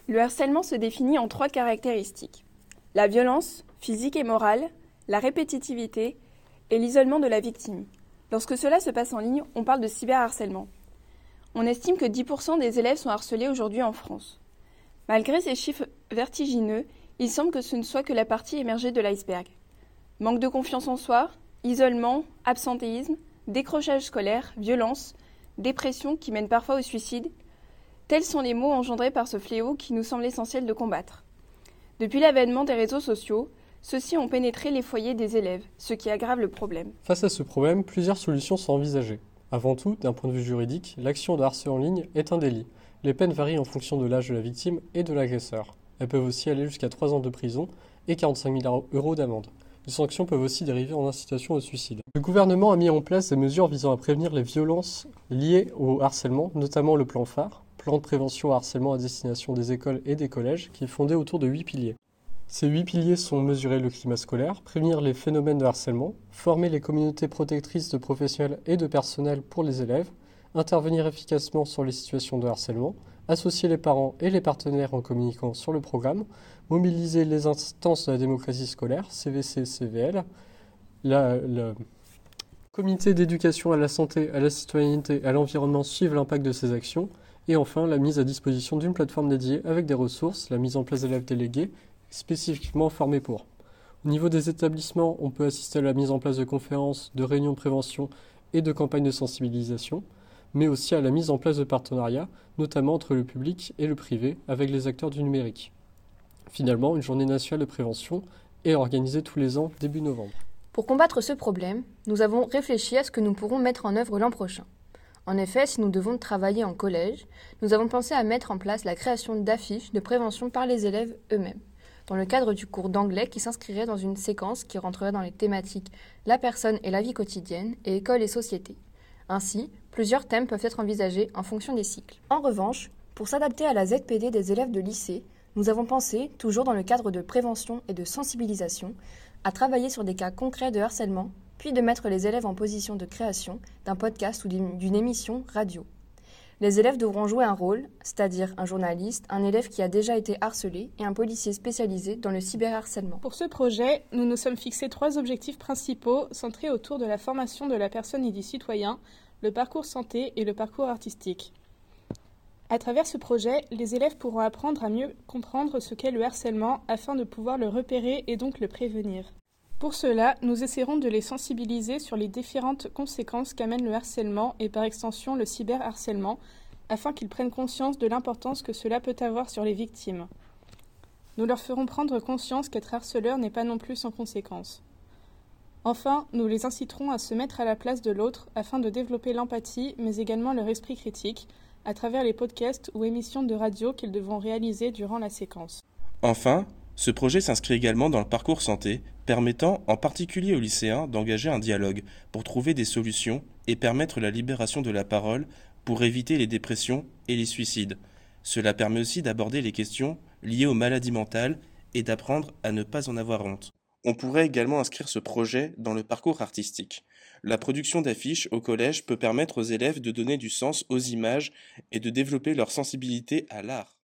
Le harcèlement se définit en 3 caractéristiques. La violence, physique et morale, la répétitivité et l'isolement de la victime. Lorsque cela se passe en ligne, on parle de cyberharcèlement. On estime que 10% des élèves sont harcelés aujourd'hui en France. Malgré ces chiffres vertigineux, il semble que ce ne soit que la partie émergée de l'iceberg. Manque de confiance en soi, isolement, absentéisme, décrochage scolaire, violence, dépression qui mène parfois au suicide, tels sont les maux engendrés par ce fléau qui nous semble essentiel de combattre. Depuis l'avènement des réseaux sociaux, ceux-ci ont pénétré les foyers des élèves, ce qui aggrave le problème. Face à ce problème, plusieurs solutions sont envisagées. Avant tout, d'un point de vue juridique, l'action de harcèlement en ligne est un délit. Les peines varient en fonction de l'âge de la victime et de l'agresseur. Elles peuvent aussi aller jusqu'à 3 ans de prison et 45 000 € d'amende. Les sanctions peuvent aussi dériver en incitation au suicide. Le gouvernement a mis en place des mesures visant à prévenir les violences liées au harcèlement, notamment le plan phare, plan de prévention au harcèlement à destination des écoles et des collèges, qui est fondé autour de 8 piliers. Ces 8 piliers sont mesurer le climat scolaire, prévenir les phénomènes de harcèlement, former les communautés protectrices de professionnels et de personnel pour les élèves, intervenir efficacement sur les situations de harcèlement, associer les parents et les partenaires en communiquant sur le programme, mobiliser les instances de la démocratie scolaire, CVC, CVL, le comité d'éducation à la santé, à la citoyenneté, à l'environnement suivent l'impact de ces actions, et enfin la mise à disposition d'une plateforme dédiée avec des ressources, la mise en place d'élèves délégués, spécifiquement formés pour. Au niveau des établissements, on peut assister à la mise en place de conférences, de réunions de prévention et de campagnes de sensibilisation, mais aussi à la mise en place de partenariats, notamment entre le public et le privé, avec les acteurs du numérique. Finalement, une journée nationale de prévention est organisée tous les ans début novembre. Pour combattre ce problème, nous avons réfléchi à ce que nous pourrons mettre en œuvre l'an prochain. En effet, si nous devons travailler en collège, nous avons pensé à mettre en place la création d'affiches de prévention par les élèves eux-mêmes, dans le cadre du cours d'anglais qui s'inscrirait dans une séquence qui rentrerait dans les thématiques la personne et la vie quotidienne et école et société. Ainsi, plusieurs thèmes peuvent être envisagés en fonction des cycles. En revanche, pour s'adapter à la ZPD des élèves de lycée, nous avons pensé, toujours dans le cadre de prévention et de sensibilisation, à travailler sur des cas concrets de harcèlement, puis de mettre les élèves en position de création d'un podcast ou d'une émission radio. Les élèves devront jouer un rôle, c'est-à-dire un journaliste, un élève qui a déjà été harcelé et un policier spécialisé dans le cyberharcèlement. Pour ce projet, nous nous sommes fixés 3 objectifs principaux centrés autour de la formation de la personne et du citoyen, le parcours santé et le parcours artistique. À travers ce projet, les élèves pourront apprendre à mieux comprendre ce qu'est le harcèlement afin de pouvoir le repérer et donc le prévenir. Pour cela, nous essaierons de les sensibiliser sur les différentes conséquences qu'amène le harcèlement et par extension le cyberharcèlement, afin qu'ils prennent conscience de l'importance que cela peut avoir sur les victimes. Nous leur ferons prendre conscience qu'être harceleur n'est pas non plus sans conséquences. Enfin, nous les inciterons à se mettre à la place de l'autre afin de développer l'empathie, mais également leur esprit critique, à travers les podcasts ou émissions de radio qu'ils devront réaliser durant la séquence. Enfin, ce projet s'inscrit également dans le parcours santé, permettant en particulier aux lycéens d'engager un dialogue pour trouver des solutions et permettre la libération de la parole pour éviter les dépressions et les suicides. Cela permet aussi d'aborder les questions liées aux maladies mentales et d'apprendre à ne pas en avoir honte. On pourrait également inscrire ce projet dans le parcours artistique. La production d'affiches au collège peut permettre aux élèves de donner du sens aux images et de développer leur sensibilité à l'art.